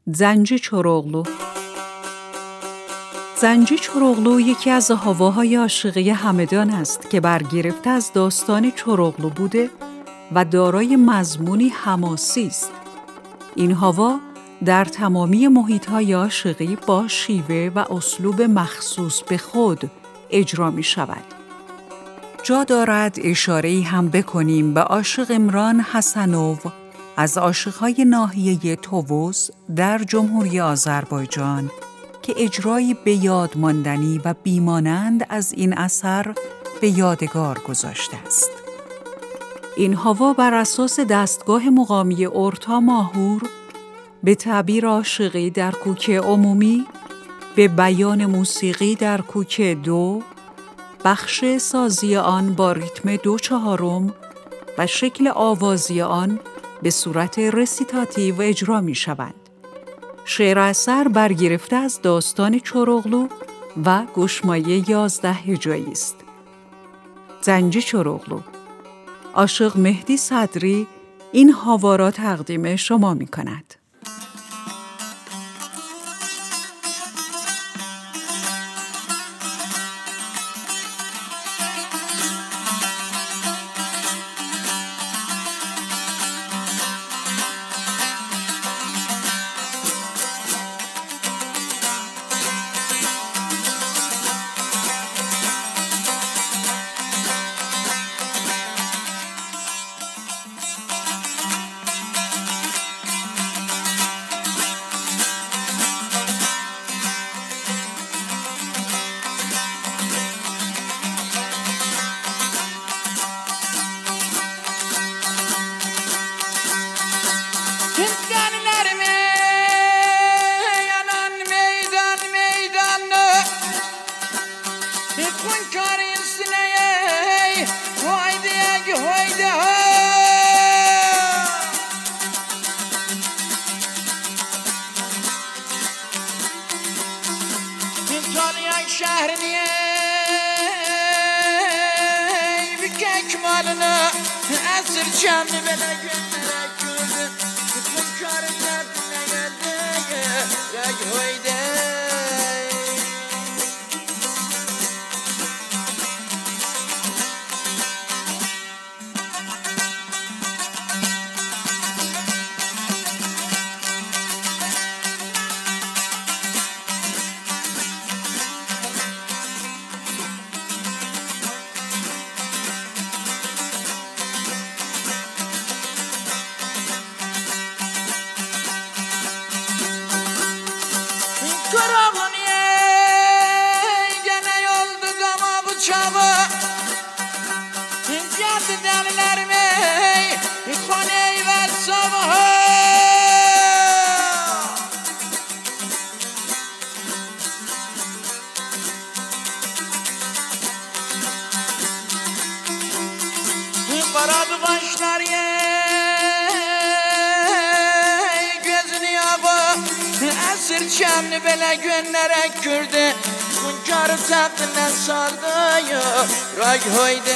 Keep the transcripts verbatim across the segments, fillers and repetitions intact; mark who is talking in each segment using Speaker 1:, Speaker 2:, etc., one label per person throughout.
Speaker 1: زنجی چروغلو. زنجی چروغلو یکی از هواهای عاشقی همدان است که برگرفته از داستان چروغلو بوده و دارای مضمونی حماسی است. این هوا در تمامی محیط‌های عاشقی با شیوه و اسلوب مخصوص به خود اجرا می شود. جا دارد اشاره‌ای هم بکنیم به عاشق امران حسنوو از عاشق‌های ناحیه تووس در جمهوری آذربایجان که اجرایی به یاد ماندنی و بیمانند از این اثر به یادگار گذاشته است. این هوا بر اساس دستگاه مقامی اورتا ماهور به تعبیر عاشقی در کوک عمومی، به بیان موسیقی در کوک دو، بخش سازی آن با ریتم دو چهارم و شکل آوازی آن به صورت رسیتاتیو اجرا می شوند. شعر اثر برگرفته از داستان چروغلو و گوشمایه یازده هجایی است. زنجی چروغلو. عاشق مهدی صدری این هوا را تقدیم شما می کند.
Speaker 2: شهر نیه بکک مالنا اسر چمنی بلا گنره کرده کن کار کرد نگرده یک هایده Karavanıya gene yoldu dama bu çaba Geldi delilerime Koneyi ver sabaha Baradı başlar ye Esir çemni bele gönderek kürdü Kunkarı tahtına sardı ya Ray hoyde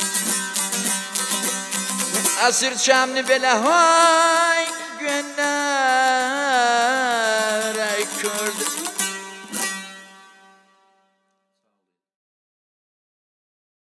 Speaker 2: Esir çemni bele hay gönder